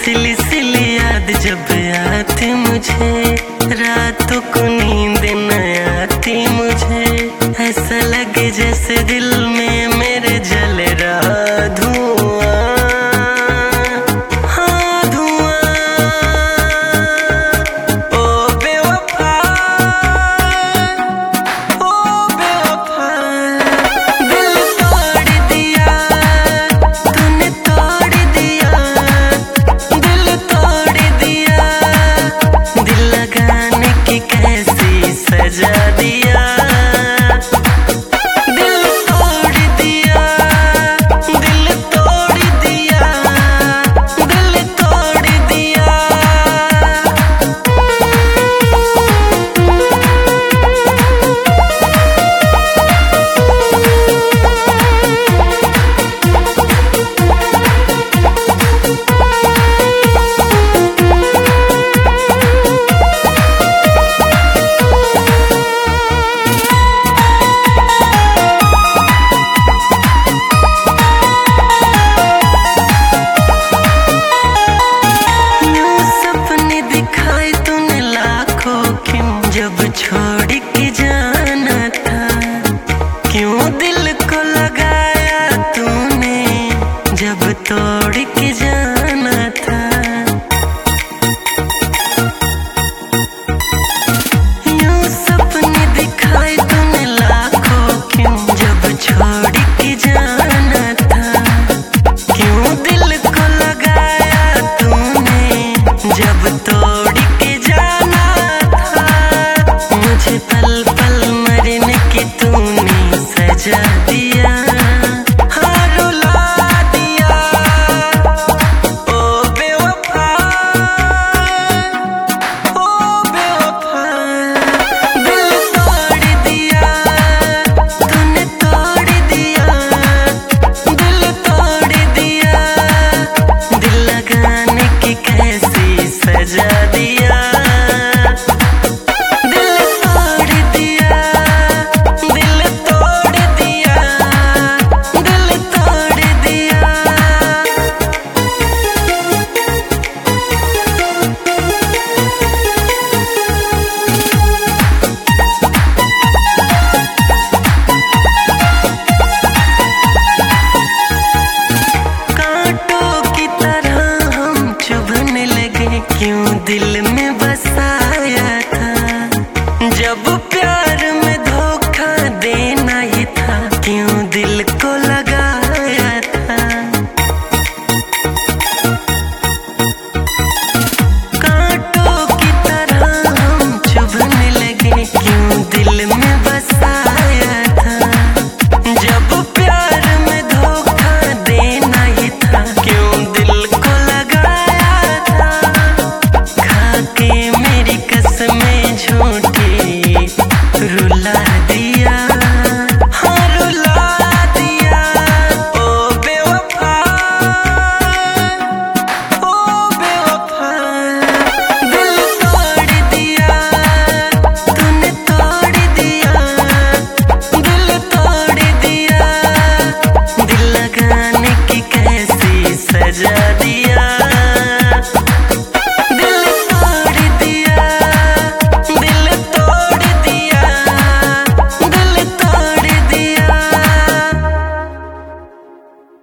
सिली सिली याद जब आती मुझे, रातों को नींद न आती मुझे। ऐसा लगे जैसे दिल में मेरे जल रहा धुआं, हाँ धुआं। ओ बेवफा, ओ बेवफा, दिल तोड़ दिया तूने, तोड़ दिया दिल, तोड़ दिया दिल लगाने की कैसी सजा दिया। जब छोड़ के जाना था, क्यों दिल को लगाया तूने, जब तोड़ के जाना था। यूं सपने दिखाए तूने लाखों, क्यों जब छोड़ के जाना था। क्यों दिल को लगाया तूने, जब तोड़ के जाना था। मुझे पल पल मरने की तूने सजा दिया, हाँ रुला दिया। ओ बेवफा, ओ बेवफा, दिल तोड़ दिया तूने, तोड़ दिया दिल, तोड़ दिया दिल लगाने की कैसी सजा दिया। क्यों दिल